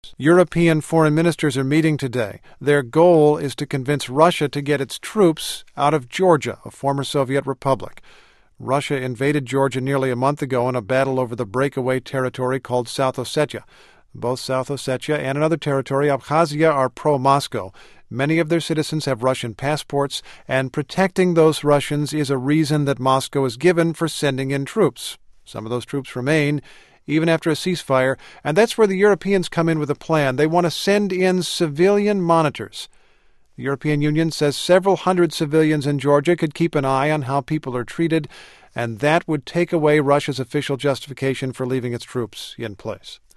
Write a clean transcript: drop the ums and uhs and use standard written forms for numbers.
European foreign ministers are meeting today. Their goal is to convince Russia to get its troops out of Georgia, a former Soviet republic. Russia invaded Georgia nearly a month ago in a battle over the breakaway territory called South Ossetia. Both South Ossetia and another territory, Abkhazia, are pro-Moscow. Many of their citizens have Russian passports, and protecting those Russians is a reason that Moscow is given for sending in troops. Some of those troops remain, even after a ceasefire, and that's where the Europeans come in with a plan. They want to send in civilian monitors. The European Union says several hundred civilians in Georgia could keep an eye on how people are treated, and that would take away Russia's official justification for leaving its troops in place.